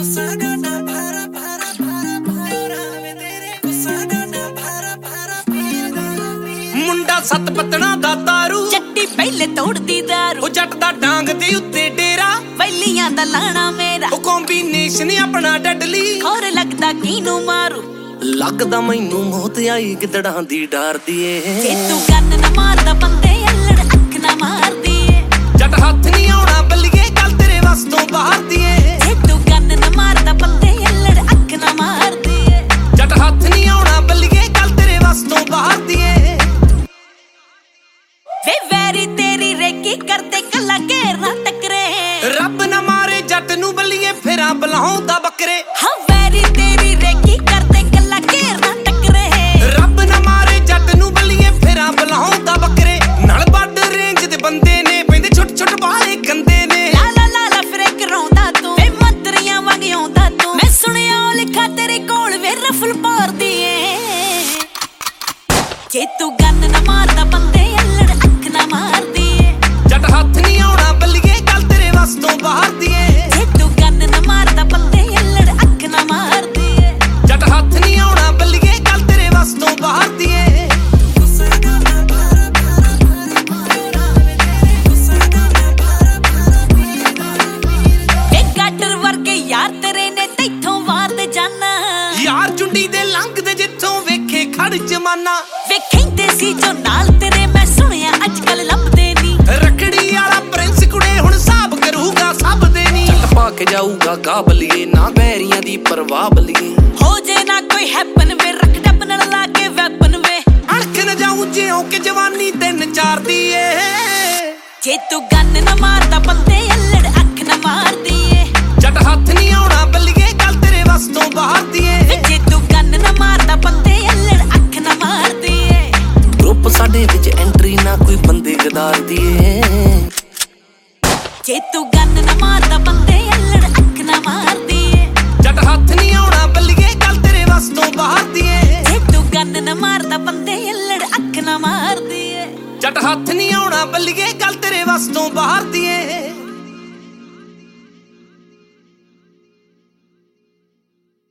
ਮੁੰਡਾ ਸੱਤ ਪਤਣਾ ਦਾ ਤਾਰੂ ਚੱਟੀ ਪਹਿਲੇ ਤੋੜਦੀ ਦਾਰੂ ਉਹ ਜੱਟ ਦਾ ਡਾਂਗ ਦੇ ਉੱਤੇ ਡੇਰਾ ਵੈਲੀਆਂ ਦਾ ਲਾਣਾ ਮੇਰਾ ਉਹ ਕੰਬੀਨੇਸ਼ਨ ਆਪਣਾ ਡੈਡਲੀ ਹੋਰ ਲੱਗਦਾ ਕਿਨੂੰ ਮਾਰੂ ਲੱਗਦਾ ਮੈਨੂੰ ਮੌਤ ਆਈ ਗਿੱਦੜਾਂ ਦੀ ਡਰਦੀ ਏ ਜੇ ਤੂੰ ਕੰਨ ਨਾ ਮਾਰਦਾ ਬੰਦੇ ਅਲੜ ਅੱਖ ਨਾ ਮਾਰਦੀ ਏ ਜੱਟ ਹੱਥ ਨਹੀਂ ਆਉਣਾ ਬੱਲੀਏ ਗੱਲ ਤੇਰੇ ਵੱਸ ਤੋਂ ਬਾਹਰ ਦੀ ਏ ਜੇ ਤੂੰ ਕੰਨ ਨਾ ਮਾਰਦਾ ਬੰਦੇ ਅਲੜ ਅੱਖ ਨਾ ਮਾਰਦੀ ਏ ਜੱਟ ਹੱਥ ਨਹੀਂ ਆਉਣਾ ਬੱਲੀਏ ਗੱਲ ਤੇਰੇ ਵੱਸ ਤੋਂ ਬਾਹਰ ਦੀ ਏ ਵੇ ਵੈਰੀ ਤੇਰੀ ਰੇਕੀ ਕਰਦੇ ਕੱਲਾ ਘੇਰ ਨਾ ਟਕਰੇ ਰੱਬ ਨਾ ਮਾਰੇ ਜੱਟ ਨੂੰ ਬੱਲੀਏ ਫੇਰਾਂ ਬਲਾਉਂਦਾ ਬੱਕਰੇ ਹਾਂ ਵੈਰੀ ਤੇਰੀ ਰੇਕੀ ਕਰਦੇ ਕੱਲਾ ਘੇਰ ਨਾ ਟਕਰੇ ਰੱਬ ਨਾ ਮਾਰੇ ਜੱਟ ਨੂੰ ਬੱਲੀਏ ਫੇਰਾਂ ਬਲਾਉਂਦਾ ਬੱਕਰੇ ਨਾਲ ਵੱਡ ਰੇਂਜ ਦੇ ਬੰਦੇ ਨੇ ਪੈਂਦੇ ਛੁੱਟ ਛੁੱਟ ਬਾਲੇ ਗੰਦੇ ਨੇ ਲਾ ਲਾ ਲਾ ਲਾ ਫਿਰੇ ਕਰਾਉਂਦਾ ਤੂੰ ਵੇ ਮੰਤਰੀਆਂ ਵਾਂਗ ਆਉਂਦਾ ਤੂੰ ਮੈਂ ਸੁਣਿਆ ਉਹ ਲਿਖਾ ਤੇਰੇ ਕੋਲ ਵੇ ਰਫਲ ਪਾਰਦੀ ਏ ਜੇ ਤੂੰ ਗੰਨ ਨਾ ਮਾਰਦਾ ਬੰਦੇ ਅਲੜ ਅੱਖ ਨਾ ਮਾਰਦੀ ਏ ਜੱਟ ਹੱਥ ਨਹੀਂ ਆਉਣਾ ਬੱਲੀਏ ਗੱਲ ਤੇਰੇ ਵੱਸ ਤੋਂ ਬਾਹਰ ਦੀ ਏ ਜੇ ਤੂੰ ਗੰਨ ਨਾ ਮਾਰਦਾ ਬੰਦੇ ਅਲੜ ਅੱਖ ਨਾ ਮਾਰਦੀ ਏ ਜੱਟ ਹੱਥ ਨਹੀਂ ਆਉਣਾ ਬੱਲੀਏ ਗੱਲ ਤੇਰੇ ਵੱਸ ਤੋਂ ਬਾਹਰ ਦੀ ਏ ਇਹ ਗਾਟਰ ਵਰਗੇ ਯਾਰ ਤੇਰੇ ਨੇ ਤੈਥੋਂ ਵਾਰਦੇ ਜਾਨਾ ਯਾਰ ਚੁੰਡੀ ਦੇ ਲੰਘਦੇ ਜਿੱਥੋਂ ਵੇਖੇ ਖੜ ਜਮਾਨਾ ਵੇਖੈਂਦੇ ਸੀ ਜੋ ਨਾਲ ਤੇਰੇ ਮੈਂ ਸੁਣਿਆ ਅੱਜ ਕੱਲ ਲੱਭਦੇ ਨੀ ਰੱਖੜੀ ਵਾਲਾ ਪ੍ਰਿੰਸ ਕੁੜੇ ਹੁਣ ਹਿਸਾਬ ਕਰੂਗਾ ਸਭ ਦੇ ਨੀ ਚੱਟ ਪਾ ਕੇ ਜਾਊਗਾ ਕਾਬਲੀਏ ਨਾ ਬੈਰੀਆਂ ਦੀ ਪਰਵਾਹ ਬਲੀਏ ਹੋ ਜੇ ਨਾ ਕੋਈ ਹੈਪਨ ਵੇ ਰੱਖ ਡੱਬ ਨਾਲ ਲਾ ਕੇ ਵੈਪਨ ਵੇ ਅਣਖ ਨਾ ਜਾਊ ਜਿਉਂ ਕਿ ਜਵਾਨੀ ਤਿੰਨ ਚਾਰ ਦੀ ਏ ਜੇ ਤੂੰ ਗੰਨ ਨਾ ਮਾਰਦਾ ਬੰਦੇ ਅਲੜ ਅੱਖ ਨਾ ਮਾਰਦੀ ਏ ਜੱਟ ਹੱਥ ਨਹੀਂ ਆਉਣਾ ਬੱਲੀਏ ਗੱਲ ਤੇਰੇ ਵੱਸ ਤੋਂ ਬਾਹਰ ਦੀ ਏ ਵੇ ਜੇ ਤੂੰ ਗੰਨ ਨਾ ਮਾਰਦਾ ਬੰਦੇ ਅਲੜ ਅੱਖ ਨਾ ਮਾਰਦੀ ਏ ਗਰੁੱਪ ਸਾਡੇ ਵਿੱਚ ਐਂਟਰੀ ਨਾ ਕੋਈ ਬੰਦੇ ਗਦਾਰਦੀ ਏ ਜੇ ਤੂੰ ਗੰਨ ਨਾ ਮਾਰਦਾ ਬੰਦੇ ਅਲੜ ਅੱਖ ਨਾ ਮਾਰਦੀ ਏ ਜੱਟ ਹੱਥ ਨਹੀਂ ਆਉਣਾ ਬੱਲੀਏ ਗੱਲ ਤੇਰੇ ਵੱਸ ਤੋਂ ਬਾਹਰ ਦੀ ਏ ਜੇ ਤੂੰ ਗੰਨ ਨਾ ਮਾਰਦਾ ਬੰਦੇ ਅਲੜ ਅੱਖ ਨਾ ਮਾਰਦੀ ਏ ਜੱਟ ਹੱਥ ਨਹੀਂ ਆਉਣਾ ਬੱਲੀਏ ਗੱਲ ਤੇਰੇ ਵੱਸ ਤੋਂ ਬਾਹਰ ਦੀ ਏ